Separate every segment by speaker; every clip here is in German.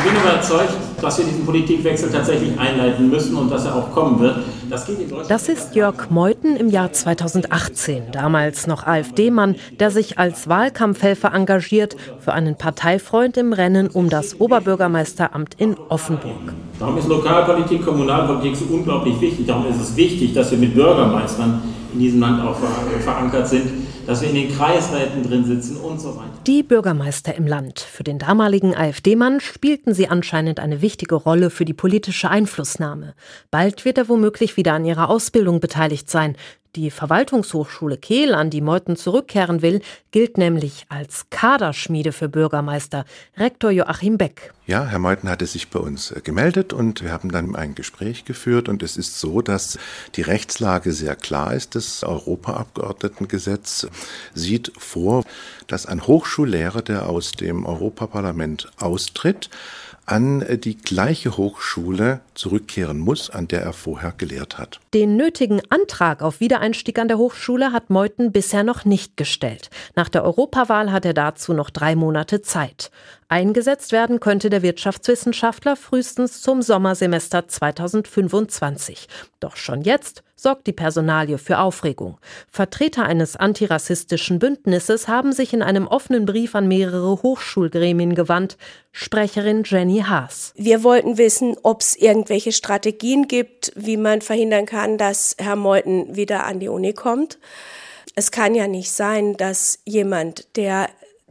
Speaker 1: Ich bin überzeugt, dass wir diesen Politikwechsel tatsächlich einleiten müssen und dass er auch kommen wird.
Speaker 2: Das ist Jörg Meuthen im Jahr 2018, damals noch AfD-Mann, der sich als Wahlkampfhelfer engagiert für einen Parteifreund im Rennen um das Oberbürgermeisteramt in Offenburg.
Speaker 1: Darum ist Lokalpolitik, Kommunalpolitik so unglaublich wichtig. Darum ist es wichtig, dass wir mit Bürgermeistern in diesem Land auch verankert sind, dass wir in den Kreisräten drin sitzen und so weiter.
Speaker 2: Die Bürgermeister im Land. Für den damaligen AfD-Mann spielten sie anscheinend eine wichtige Rolle für die politische Einflussnahme. Bald wird er womöglich wieder an ihrer Ausbildung beteiligt sein. Die Verwaltungshochschule Kehl, an die Meuthen zurückkehren will, gilt nämlich als Kaderschmiede für Bürgermeister. Rektor Joachim Beck.
Speaker 3: Ja, Herr Meuthen hatte sich bei uns gemeldet und wir haben dann ein Gespräch geführt. Und es ist so, dass die Rechtslage sehr klar ist. Das Europaabgeordnetengesetz sieht vor, dass ein Hochschullehrer, der aus dem Europaparlament austritt, an die gleiche Hochschule zurückkehren muss, an der er vorher gelehrt hat.
Speaker 2: Den nötigen Antrag auf Wiedereinstieg an der Hochschule hat Meuthen bisher noch nicht gestellt. Nach der Europawahl hat er dazu noch 3 Monate Zeit. Eingesetzt werden könnte der Wirtschaftswissenschaftler frühestens zum Sommersemester 2025. Doch schon jetzt sorgt die Personalie für Aufregung. Vertreter eines antirassistischen Bündnisses haben sich in einem offenen Brief an mehrere Hochschulgremien gewandt. Sprecherin Jenny Haas.
Speaker 4: Wir wollten wissen, ob es irgendwelche Strategien gibt, wie man verhindern kann, dass Herr Meuthen wieder an die Uni kommt. Es kann ja nicht sein, dass jemand, der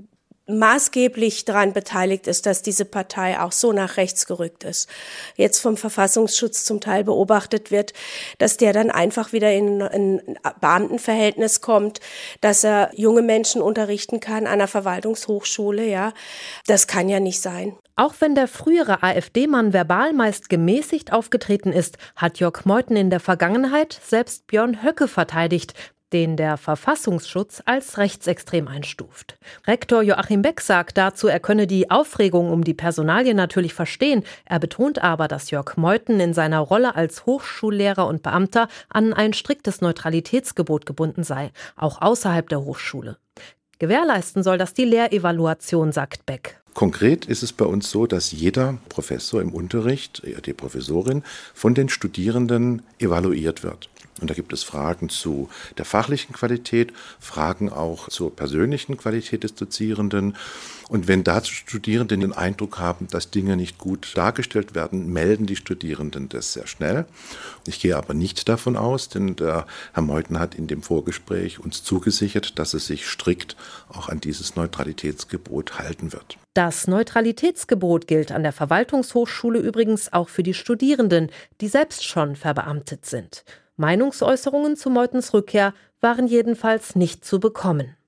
Speaker 4: maßgeblich daran beteiligt ist, dass diese Partei auch so nach rechts gerückt ist, jetzt vom Verfassungsschutz zum Teil beobachtet wird, dass der dann einfach wieder in ein Beamtenverhältnis kommt, dass er junge Menschen unterrichten kann an einer Verwaltungshochschule, ja. Das kann ja nicht sein.
Speaker 2: Auch wenn der frühere AfD-Mann verbal meist gemäßigt aufgetreten ist, hat Jörg Meuthen in der Vergangenheit selbst Björn Höcke verteidigt, den der Verfassungsschutz als rechtsextrem einstuft. Rektor Joachim Beck sagt dazu, er könne die Aufregung um die Personalie natürlich verstehen. Er betont aber, dass Jörg Meuthen in seiner Rolle als Hochschullehrer und Beamter an ein striktes Neutralitätsgebot gebunden sei, auch außerhalb der Hochschule. Gewährleisten soll das die Lehrevaluation, sagt Beck.
Speaker 3: Konkret ist es bei uns so, dass jeder Professor im Unterricht, die Professorin, von den Studierenden evaluiert wird. Und da gibt es Fragen zu der fachlichen Qualität, Fragen auch zur persönlichen Qualität des Dozierenden. Und wenn da Studierende den Eindruck haben, dass Dinge nicht gut dargestellt werden, melden die Studierenden das sehr schnell. Ich gehe aber nicht davon aus, denn der Herr Meuthen hat in dem Vorgespräch uns zugesichert, dass er sich strikt auch an dieses Neutralitätsgebot halten wird.
Speaker 2: Das Neutralitätsgebot gilt an der Verwaltungshochschule übrigens auch für die Studierenden, die selbst schon verbeamtet sind. Meinungsäußerungen zu Meuthens Rückkehr waren jedenfalls nicht zu bekommen.